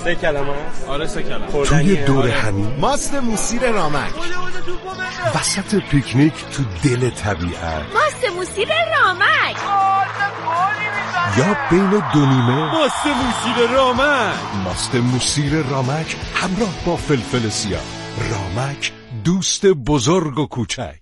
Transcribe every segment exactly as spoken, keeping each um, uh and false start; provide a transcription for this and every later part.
سه کلمه است. آره سه کلمه. توی دور همین ماست موسیر رامک، وسط پیکنیک تو دل طبیعت، ماست موسیر رامک، یا بین دو نیمه ماست موسیر رامک. ماست موسیر رامک همراه با فلفل سیاه. رامک، دوست بزرگ و کوچک.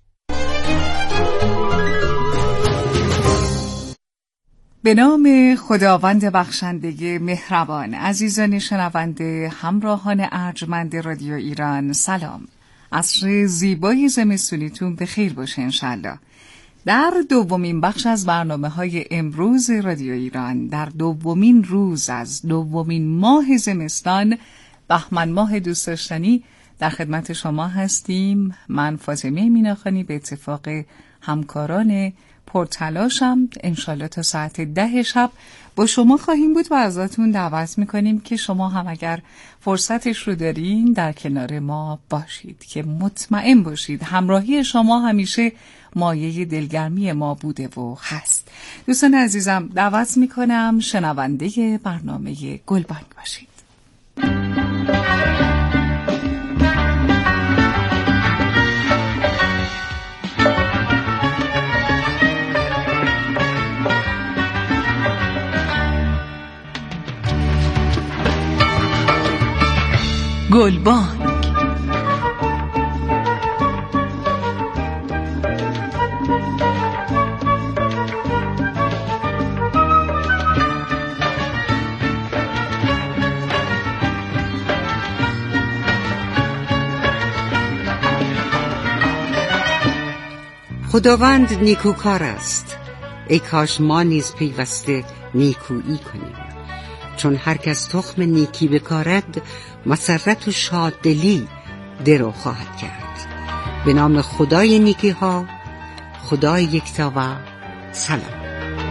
به نام خداوند بخشنده مهربان. عزیزان شنونده، همراهان ارجمند رادیو ایران، سلام. عصر زیبای زمستونیتون به خیر باشه انشالله. در دومین بخش از برنامه‌های امروز رادیو ایران، در دومین روز از دومین ماه زمستان، بهمن ماه دوست داشتنی، در خدمت شما هستیم. من فاطمه میناخانی به اتفاق همکاران پرتلاشم انشالله تا ساعت ده شب با شما خواهیم بود و ازتون دعوت میکنیم که شما هم اگر فرصتش رو دارین در کنار ما باشید، که مطمئن باشید همراهی شما همیشه مایه دلگرمی ما بوده و هست. دوستان عزیزم، دعوت میکنم شنونده برنامه گلبانگ باشید. گلبانگ. خداوند نیکوکار است، ای کاش ما نیز پیوسته نیکویی کنیم، چون هر کس تخم نیکی بکارد مسرت و شاددلی درو خواهد کرد. به نام خدای نیکی ها، خدای یکتا و سلام.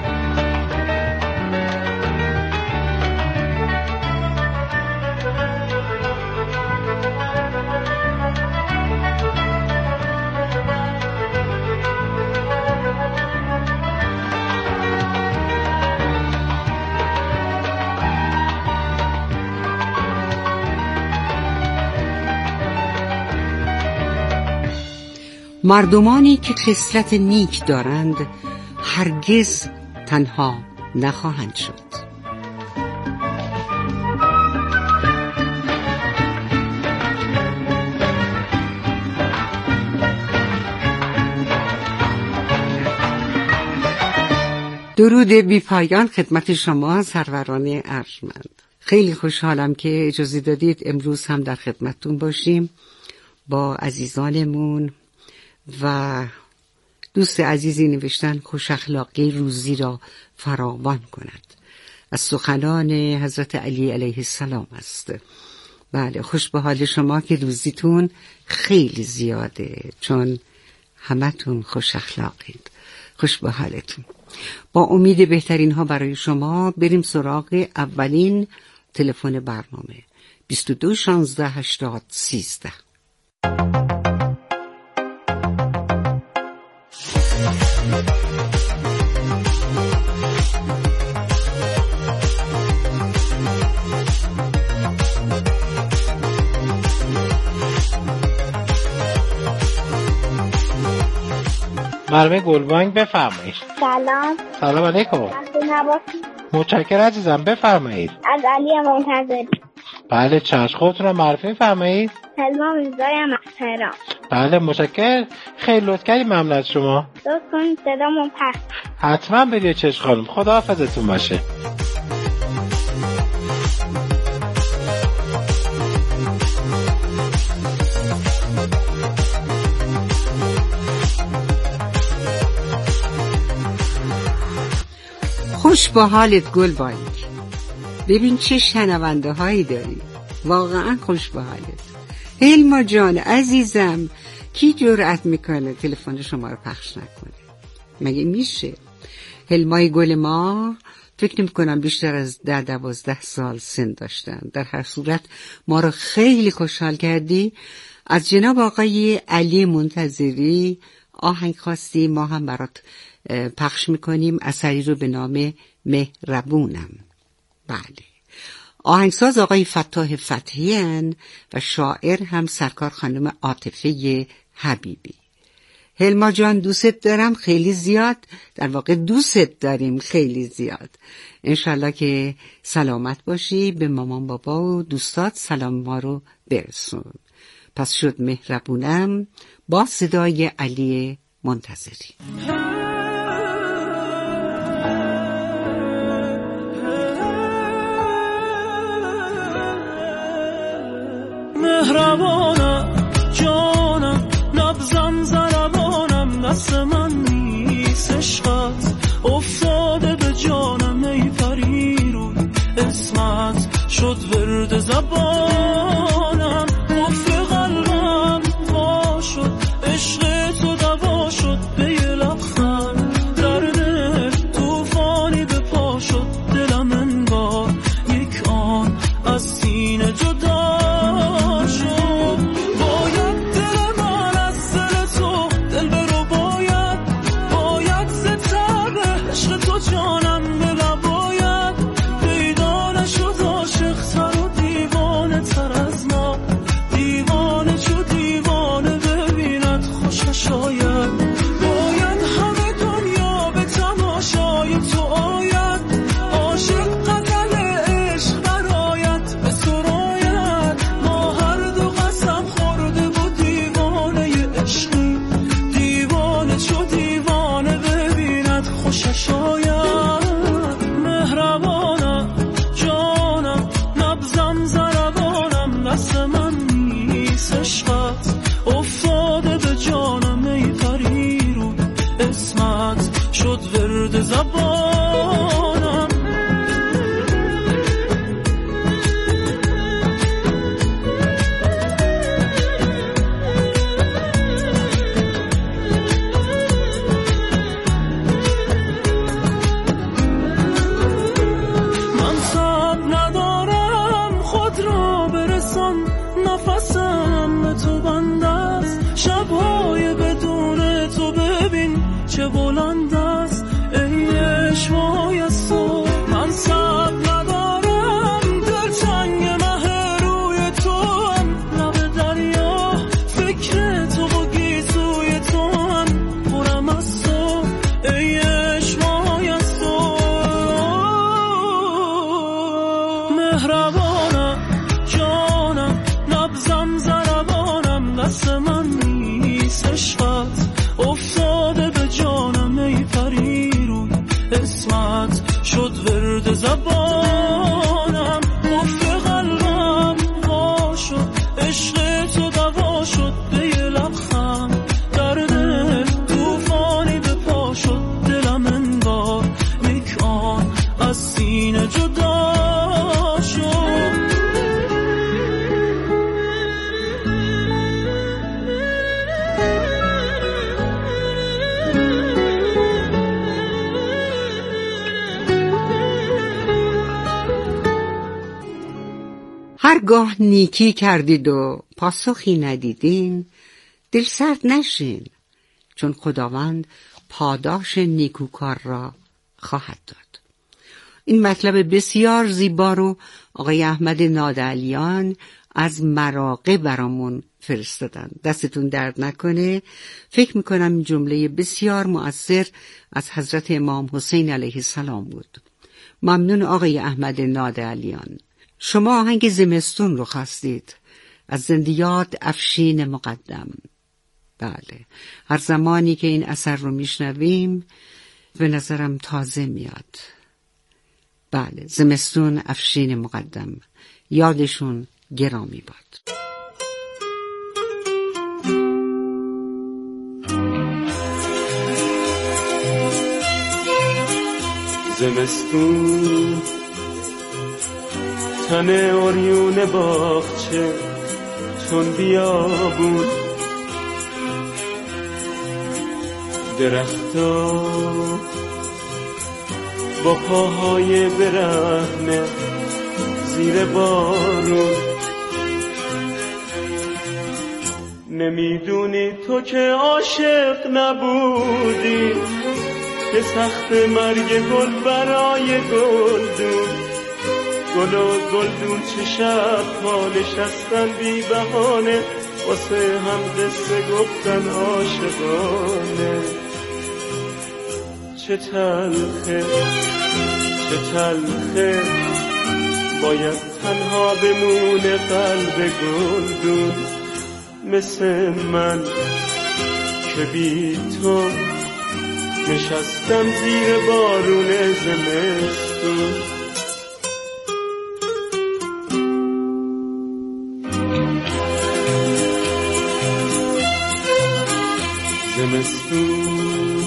مردمانی که خصلت نیک دارند هرگز تنها نخواهند شد. درود بی پایان خدمت شما سروران ارجمند. خیلی خوشحالم که اجازه دادید امروز هم در خدمتتون باشیم با عزیزانمون. و دوست عزیزی نوشتن خوش اخلاقی روزی را فراوان کند. از سخنان حضرت علی علیه السلام است. بله، خوش به حال شما که روزیتون خیلی زیاده، چون همتون خوش اخلاقید. خوش به حالتون. با امید بهترین ها برای شما بریم سراغ اولین تلفن برنامه بیست و دو شانزده هشتاد سیزده. مرمه گلبانگ بفرمایید. سلام. سلام علیکم. متشکرم عزیزم، بفرمایید. از علی منتظری. بله چشم، خودتون رو معرفی بفرمایید. سلام میرزایم از تهران. بله متشکرم، خیلی لطف کردید، ممنون از شما. لطف کنید صدامون پخش. حتما بدید چشم خانم، خدا حافظتون باشه. خوش با حالت گلبانگ. ببین چه شنونده هایی داری، واقعا خوش با حالت. هلما جان عزیزم، کی جرأت میکنه تلفن شما رو پخش نکنه؟ مگه میشه؟ هلمای گل ما فکر نمی‌کنم بیشتر از ده دوازده سال سن داشتن. در هر صورت ما رو خیلی خوشحال کردی. از جناب آقای علی منتظری آهنگ خواستی، ما هم برات پخش میکنیم. اثری رو به نام مهربونم. بله، آهنگساز آقای فتاح فتحی‌اند و شاعر هم سرکار خانم عاطفه حبیبی. هلما جان دوست دارم خیلی زیاد، در واقع دوست داریم خیلی زیاد. انشالله که سلامت باشی، به مامان بابا و دوستات سلام ما رو برسون. پس شد مهربونم با صدای علی منتظری. مهربانم جانم نبزم زربانم، دست من نیست عشقت افتاده به جانم، ای پری روی اسمت شد ورد زبانم، قفل قلبم وا شد عشق تو دوا شد، به یه لبخند در دل توفانی به پا شد، دلم انگار یک آن از سینه جدا هرگاه نیکی کردید و پاسخی ندیدین، دل سرد نشین، چون خداوند پاداش نیکوکار را خواهد داد. این مطلب بسیار زیبا رو آقای احمد نادعلیان از مراغه برامون فرستادن. دستتون درد نکنه. فکر میکنم این جمله بسیار مؤثر از حضرت امام حسین علیه السلام بود. ممنون آقای احمد نادعلیان. شما آهنگ زمستون رو خواستید از زندیات افشین مقدم. بله، هر زمانی که این اثر رو میشنویم به نظرم تازه میاد. بله، زمستون افشین مقدم، یادشون گرامی باد. زمستون تن اوریون باغچه چون بیابون، درختا با پاهای برهنه زیر بارون. نمیدونی تو که عاشق نبودی، که سخت مرگ گل برای گلدون. گل و گلدون چه شب ها نشستن بی بهانه واسه هم قصه گفتن عاشقانه. چه تلخه چه تلخه باید تنها بمونه قلب گلدون مثل من که بی تو نشستم زیر بارون زمستون. زمستون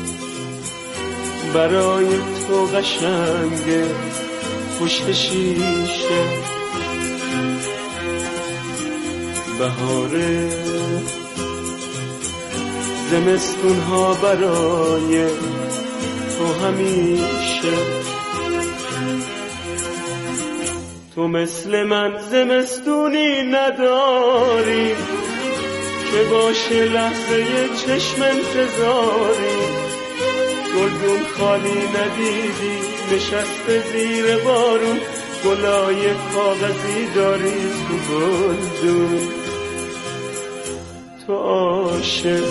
برای تو قشنگه پشت شیشه، بهاره زمستون ها برای تو همیشه. تو مثل من زمستونی نداری که باشه لحظه چشم انتظاری، گلدون خالی ندیدی نشسته زیر بارون، گلای کاغذی داری تو گلدون. تو عاشق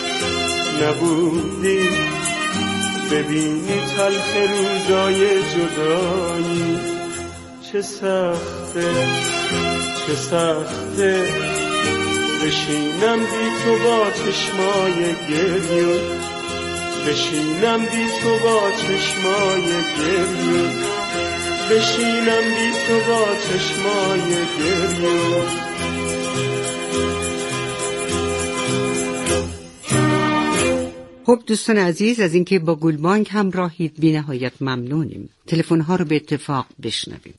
نبودی ببینی تلخ روزای جدایی، چه سخته چه سخته بشینم بی تو با چشمای گریون، بشینم بی تو با چشمای گریون، بشینم بی تو با چشمای گریون. خب دوستان عزیز، از اینکه با گلبانک همراهید بی نهایت ممنونیم. تلفن ها رو به اتفاق بشنویم.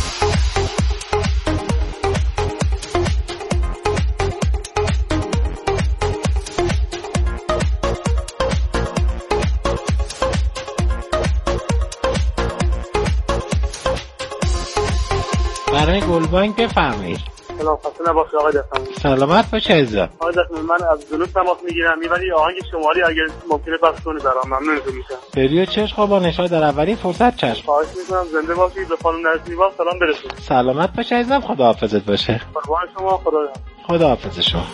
برای گلبانک بفرمایید. سلام، خسته نباشید آقای دستم. سلامت باشه عزیزم. آقای دستم، من از جنوب تماس میگیرم، ولی آهنگ شمالی اگر ممکنه پخش کنید برام ممنونتون میشم. پریود چشم با نشاد در اولین فرصت چشم. خواهش میکنم زنده باشید، به خانم نرسیبا سلام برسونید. سلامت باشه عزیزم، خداحافظت باشه. قربان شما، خدا خداحافظ شما.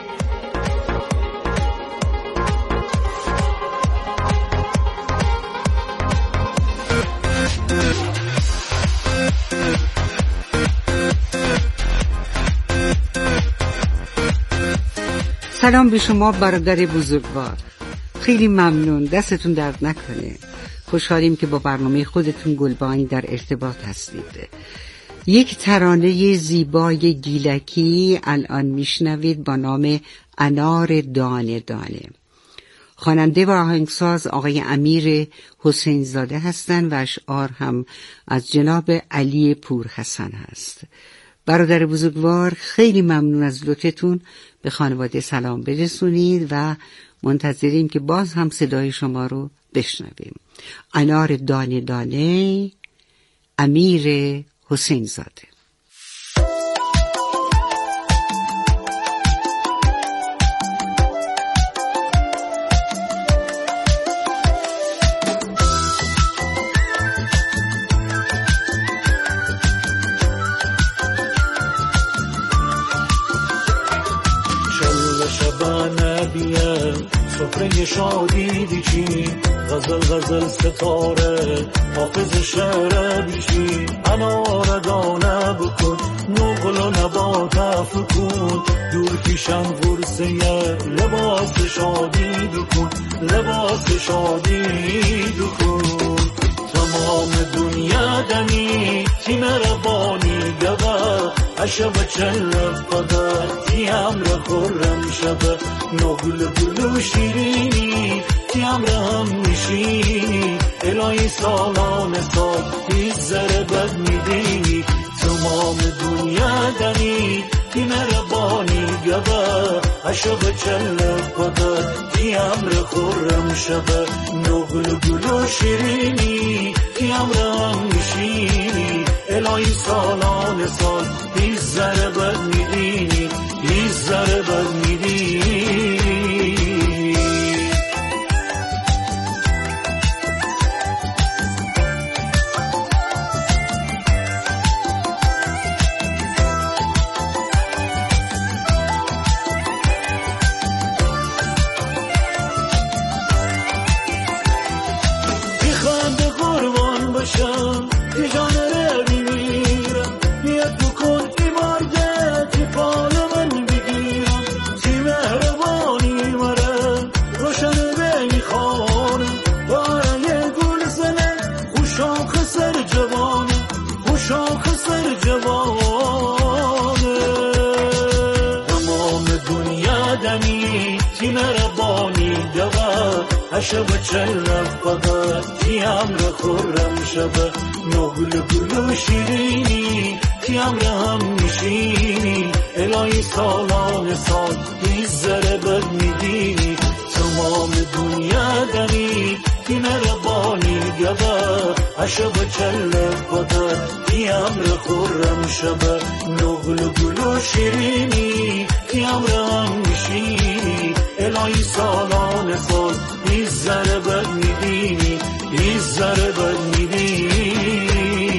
سلام به شما برادر بزرگوار، خیلی ممنون، دستتون درد نکنه. خوشحالیم که با برنامه خودتون گلبانک در ارتباط هستید. یک ترانه زیبای گیلکی الان میشنوید با نام انار دانه دانه. خواننده و آهنگساز آقای امیر حسین زاده هستند و اشعار هم از جناب علی پورحسن هست. برادر بزرگوار خیلی ممنون از لطفتون، به خانواده سلام برسونید و منتظریم که باز هم صدای شما رو بشنویم. انار دانه دانه، امیر حسین زاده. سفره شادی دیچی، غزل غزل ستاره حافظ شعر بیشی، انار دانه بکن نقل و نبات افکن، دور پیشم غرصه لباس شادی بکن، لباس شادی بکن. تمام دنیا دمی تیم ربانی گوه، عشب چل قدر تیم را خورم شبه، نقل بلو شیرینی تیم را هم میشینی، الهی سالان سال هیچ ذره بد میدینی. تمام دنیا دمی تیم ربانی گوه، عشب چل قدر تیم را خورم شبه، نقل بلو شیرینی تیم را هم میشینی، الهی سالان سال هیچ ذره بد میدینی، هیچ ذره بد میدینی. عشب چلم فقط تیم را خورم شبه نقل گل و شیرینی تیم را هم میشینی الهی سالان سال هیچ ذره بد میدینی تمام دنیا دنی تینه را بانی گبه عشب چلم فقط تیم را خورم شبه نقل گل و شیرینی تیم را هم میشینی الهی سالان سال هیچ ذره بد میدینی هیچ ذره بد میدینی.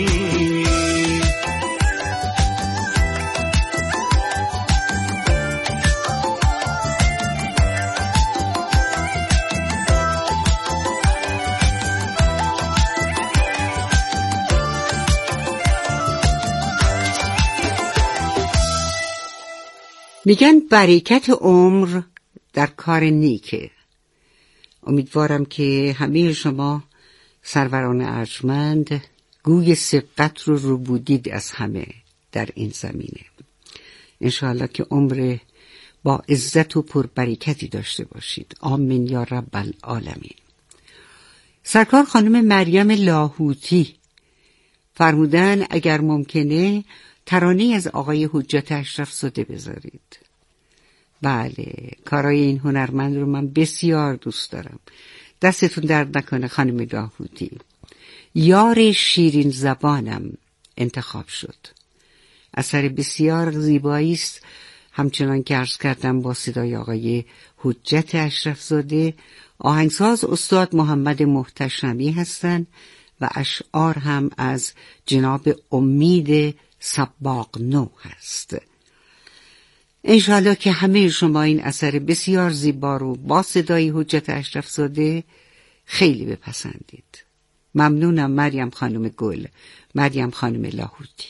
میگن برکت عمر در کار نیکه. امیدوارم که همه شما سروران ارجمند گوی سبقت رو رو بودید از همه در این زمینه. انشاءالله که عمر با عزت و پربرکتی داشته باشید. آمین یا رب العالمین. سرکار خانم مریم لاهوتی فرمودن اگر ممکنه ترانه از آقای حجت اشرف زاده بذارید. بله، کارای این هنرمند رو من بسیار دوست دارم. دستتون درد نکنه خانم لاهوتی. یار شیرین زبانم انتخاب شد. اثر بسیار زیبایی است، همچنان که عرض کردم با صدای آقای حجت اشرف زاده. آهنگساز استاد محمد محتشمی هستند و اشعار هم از جناب امید سباق نو هست. انشاءالله که همه شما این اثر بسیار زیبا رو با صدای حجت اشرف زاده خیلی بپسندید. ممنونم مریم خانم گل، مریم خانم لاهوتی.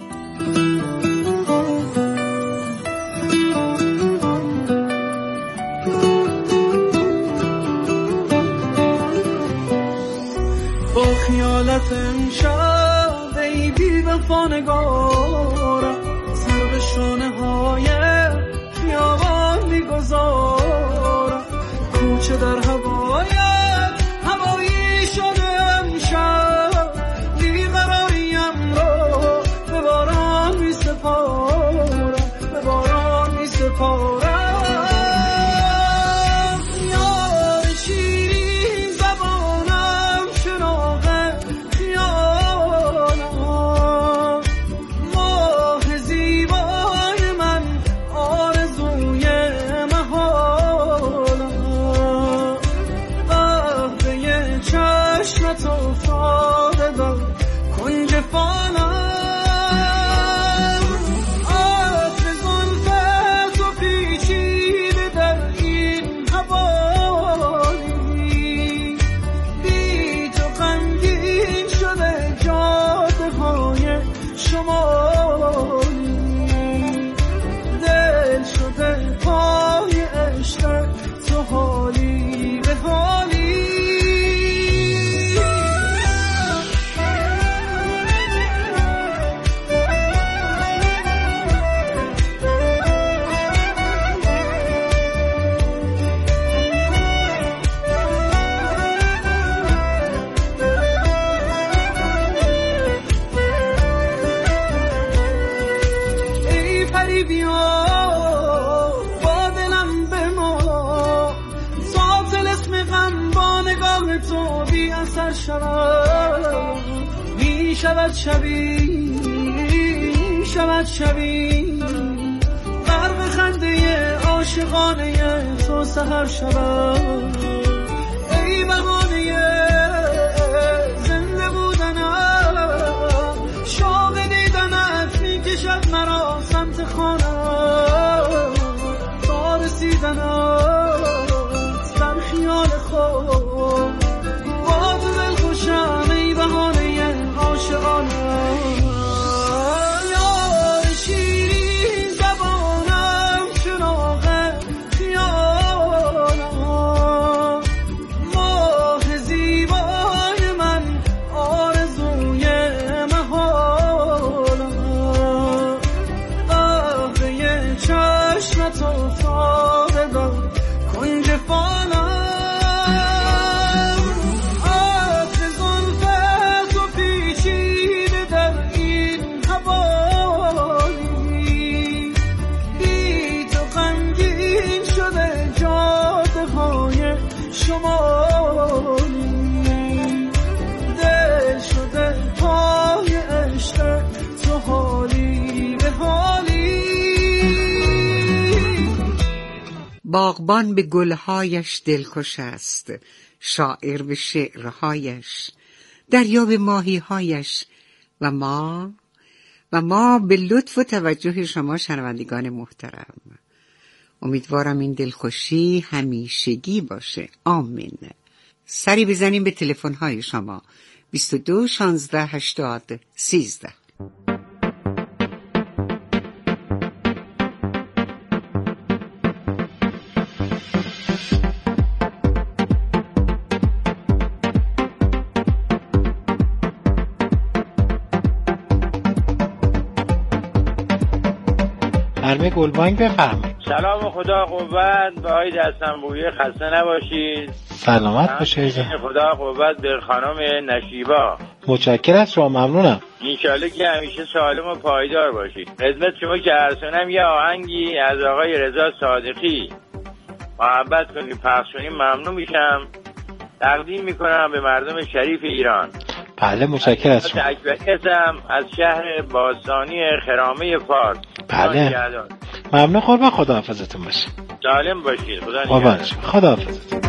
با خیالت امشب ای بی وفا نگارم سر به شانه های خیابان میگذارم کوچه در هوایت هوایی شده امشب بیقراریم رو به باران می سپارم به باران می سپارم. شود شبی شود شبی غرق خنده عاشقانه تو سحر شود ای بهانه زنده بودنم شوق دیدنت میکشد مرا سمت خانم تا رسیدنت در خیال خود با تو دل خوشم ای بهانه عاشقانم یار شیرین زبانم چراغ خیالم باغبان به گلهایش دلخوش است، شاعر به شعرهایش، دریا به ماهیهایش و ما و ما به لطف و توجه شما شنوندگان محترم. امیدوارم این دلخوشی همیشگی باشه. آمین. سری بزنیم به تلفن‌های شما بیست و دو شانزده هشتاد سیزده. خانم گلبانگ بفرمایید. سلام، خدا قوت به آقای دستنبویی، خسته نباشید. سلامت باشید. خدا قوت به خانم نشیبا. متشکرم از شما، ممنونم. انشالله که همیشه سالم و پایدار باشید. خدمت شما که ارسنم یه آهنگی از آقای رضا صادقی محبت کنید پخش کنید ممنون میشم. تقدیم میکنم به مردم شریف ایران. بله متشکرم از شما. تکبرم از شهر باستانی خرامه فارس. بله ممنون. قربان، خداحافظتون باشه. سالم باشید. خدا نگهدار. خداحافظتون.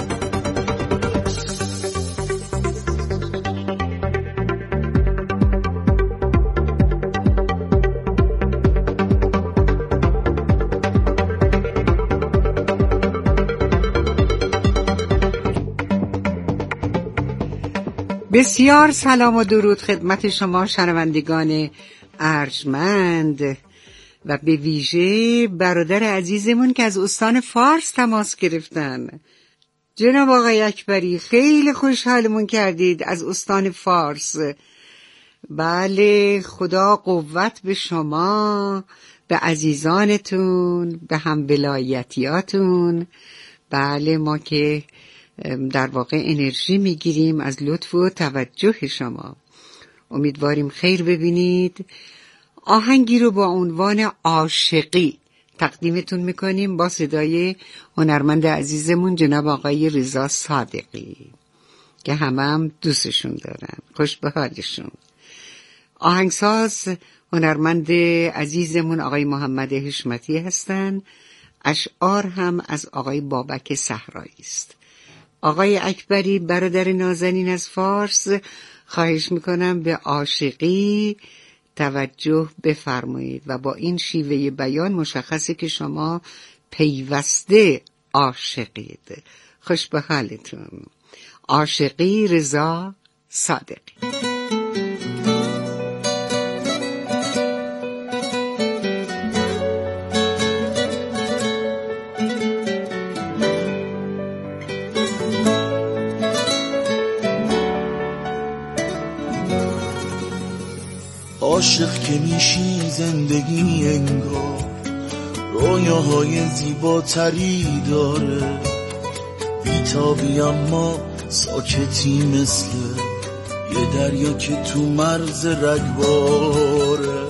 بسیار سلام و درود خدمت شما شنوندگان ارجمند و به ویژه برادر عزیزمون که از استان فارس تماس گرفتن. جناب آقای اکبری خیلی خوشحالمون کردید از استان فارس. بله، خدا قوت به شما، به عزیزانتون، به هم ولایتیاتون. بله، ما که در واقع انرژی میگیریم از لطف و توجه شما. امیدواریم خیر ببینید. آهنگی رو با عنوان عاشقی تقدیمتون میکنیم با صدای هنرمند عزیزمون جناب آقای رضا صادقی که همه هم دوستشون دارن. خوش به حالشون. آهنگساز هنرمند عزیزمون آقای محمد حشمتی هستن. اشعار هم از آقای بابک صحرایی است. آقای اکبری برادر نازنین از فارس، خواهش میکنم به عاشقی توجه بفرمایید و با این شیوه بیان مشخصه که شما پیوسته عاشقید. خوش به حالتون. عاشقی رضا صادقی. عاشق که میشی زندگی انگار رویاهای زیباتری داره، بیتابی اما ساکتی مثل یه دریا که تو مرز رگباره.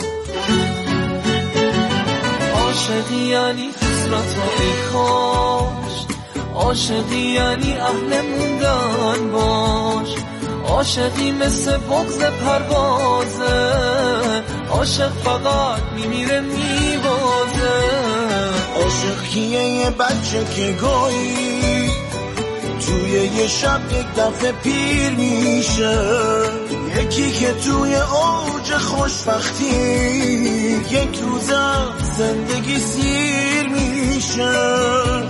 عاشقی یعنی حسرت و ای کاش، عاشقی یعنی اهل موندن باش، عاشقی مثل بغض پروازه، عاشق فقط میمیره میبازه. عاشق کیه؟ یه بچه که گاهی توی یه شب یک دفعه پیر میشه، یکی که توی اوج خوشبختی یک روز زندگی سیر میشه.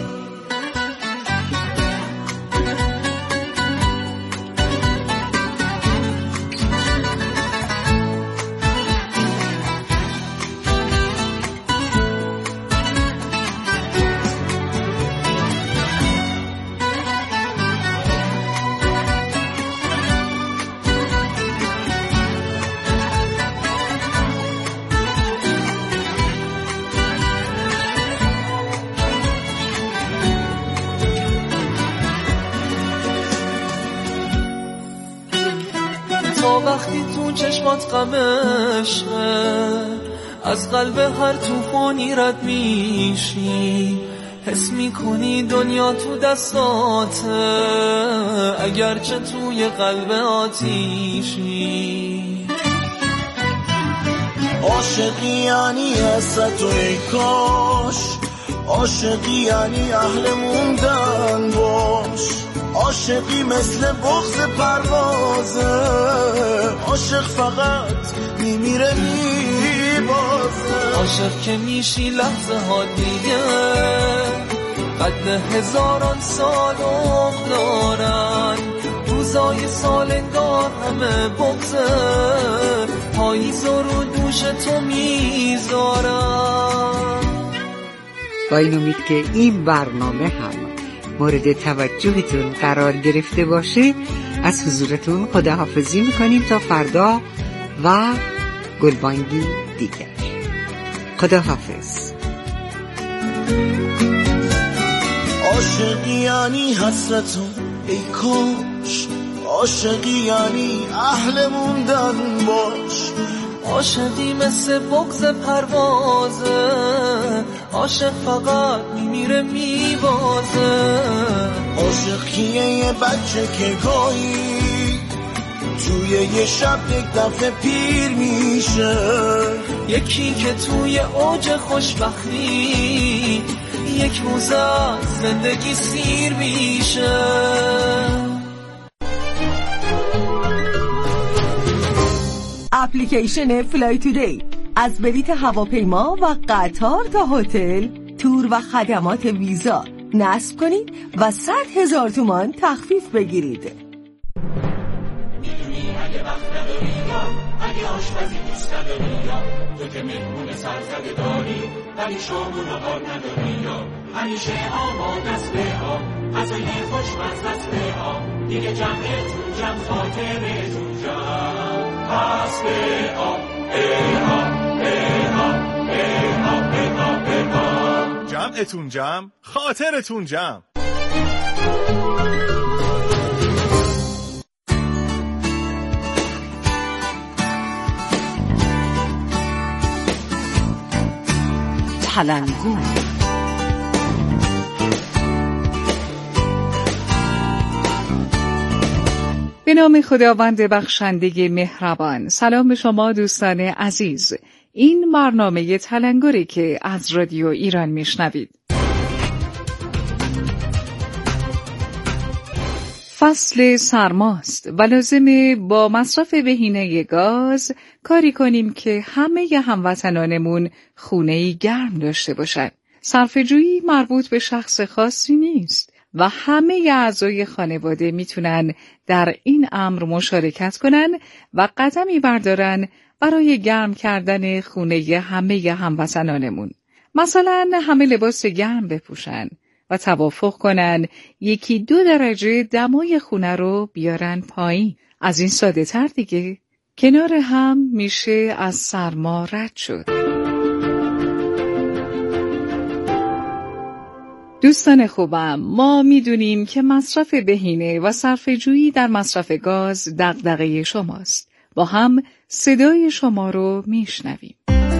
وقتی تو چشمات غمشه، از قلب هر توفانی رد میشی، حس میکنی دنیا تو دستاته، اگرچه توی قلب آتیشی. عاشقی یعنی حسرت و ای کاش، عاشقی یعنی اهل موندن باش، عاشقی مثل بغض پروازه، عاشق فقط میمیره میبازه، عاشق که میشی لحظه ها دیگه قد هزاران سال عمر دارن، روزای سال انگار همه بغضه، پاییز رو دوش تو میذارن. با این امید که این برنامه هم مورد توجهتون قرار گرفته باشه از حضورتون خداحافظی میکنیم تا فردا و گلبانگی دیگر. خداحافظ. عاشقی یعنی حسرتون ای کاش، عاشقی یعنی اهل موندن باش، عاشقی مثل بغض پروازه، عاشق فقط میمیره میبازه، عاشق کیه یه بچه که گاهی توی یه شب یک دفعه پیر میشه، یکی که توی اوج خوشبختی یک روز از زندگی سیر میشه. اپلیکیشن فلای تودی از بلیط هواپیما و قطار تا هتل، تور و خدمات ویزا نصب کنید و صد هزار تومان تخفیف بگیرید. میدونی اگه وقت نداری یا اگه آشپزی دوست نداری یا تو که مهمون سرزده داری ولی شام و نهار نداری یا همیشه آماده است به ها غذای خوشمزه است به ها دیگه جمعتون جمع خاطرتون جمع پس به ها به ها به ها به ها به ها به ها جمعتون جمع خاطرتون جمع. تلنگور. به نام خداوند بخشنده مهربان. سلام به شما دوستان عزیز. این برنامه تلنگری که از رادیو ایران میشنوید. فصل سرماست و لازمه با مصرف بهینه گاز کاری کنیم که همه هموطنانمون خونه‌ای گرم داشته باشن. صرفه‌جویی مربوط به شخص خاصی نیست و همه اعضای خانواده میتونن در این امر مشارکت کنن و قدمی بردارن برای گرم کردن خونه همه هموطنانمون. مثلا همه لباس گرم بپوشن و توافق کنن یکی دو درجه دمای خونه رو بیارن پایین. از این ساده تر دیگه کنار هم میشه از سرما رد شد. دوستان خوبم، ما میدونیم که مصرف بهینه و صرفه‌جویی در مصرف گاز دغدغه شماست. با هم صدای شما رو میشنویم.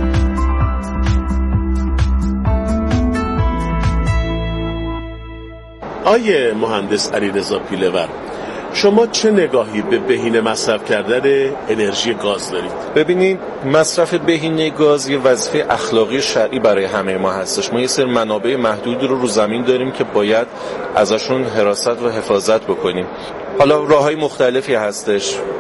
آیه مهندس علیرضا پیله‌ور، شما چه نگاهی به بهینه مصرف کردن انرژی گاز دارید؟ ببینید، مصرف بهینه گاز یه وظیفه اخلاقی شرعی برای همه ما هستش. ما یه سری منابع محدود رو رو زمین داریم که باید ازشون حراست و حفاظت بکنیم. حالا راههای مختلفی هستش.